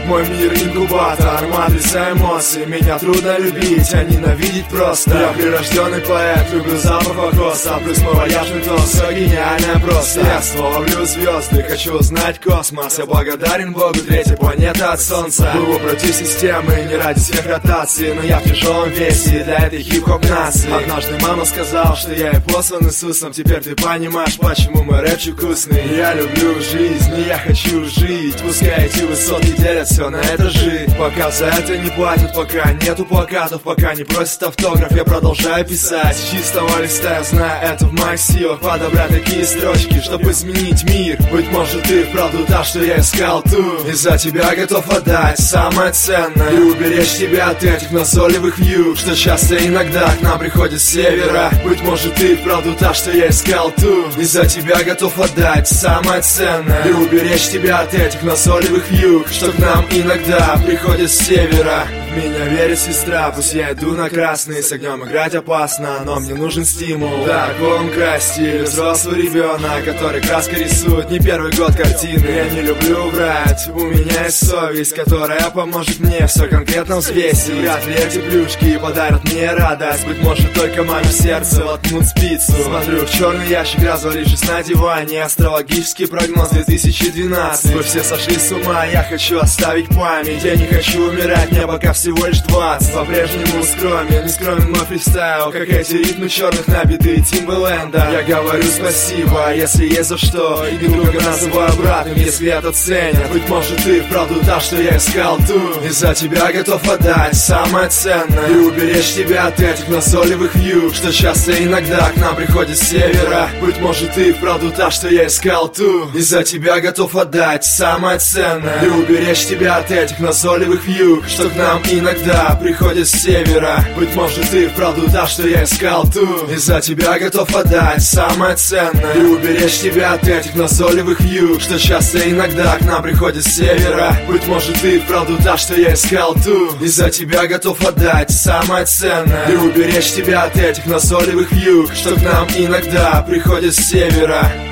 Мой мир инкубатор, матрица эмоций. Меня трудно любить, а ненавидеть просто. Я прирожденный поэт, люблю запах кокоса. Плюс мой вояжный тон, все гениально просто. Я ловлю звезды, хочу узнать космос. Я благодарен Богу, третья планета от Солнца. Был против системы, не ради сверхротации, но я в тяжелом весе для этой хип-хоп нации. Однажды мама сказала, что я и послан Иисусом. Теперь ты понимаешь, почему мой рэпчик вкусный. Я люблю жизнь, и я хочу жить. Пускай эти высоты делят все на этажи. Пока за это не платят, пока нету плакатов, пока не просят автограф, я продолжаю писать. С чистого листа я знаю, это в моих силах подобрать такие строчки, чтобы изменить мир. Быть может, ты вправду та, что я искал тут. И за тебя готов отдать самое ценное и уберечь тебя от этих назойливых вьюг, что часто иногда к нам приходят с севера. Быть может, ты вправду та, что я искал тут. И за тебя готов отдать самое ценное и уберечь тебя от этих назойливых вьюг, что к нам иногда приходят с севера. В меня верит сестра, пусть я иду на красный. С огнем играть опасно, но мне нужен стимул. Так, он краситель, взрослый ребенок, который краской рисует не первый год картины. Я не люблю врать, у меня есть совесть, которая поможет мне все конкретно взвесить. Вряд ли эти плюшки подарят мне радость. Быть может, только маме сердце воткнут спицу. Смотрю в черный ящик, развалившись на диване. Астрологический прогноз 2012. Вы все сошли с ума, я хочу оставить память. Я не хочу умирать, мне пока всего лишь 20. По-прежнему скромен, не скромен мой фристайл, как эти ритмы черных набитые Тимбаленда. Я говорю спасибо, если есть за что, и друга называю братом, если это ценят. Быть может, ты вправду та, что я искал тут. И за тебя готов отдать самое ценное и уберечь тебя от этих назойливых вьюг, что часто иногда к нам приходят с севера. Быть может, ты вправду та, что я искал тут. И за тебя готов отдать самое ценное и уберечь тебя от этих назойливых вьюг, что к нам иногда приходят с севера. Быть может, ты вправду та, что я искал тут. И за тебя готов отдать самое ценное и уберечь тебя от этих назойливых вьюг, что часто иногда к нам приходят с севера. Быть может, ты вправду та, что я искал тут. И за тебя готов отдать самое ценное и уберечь тебя от этих назойливых вьюг, что к нам иногда приходят с севера.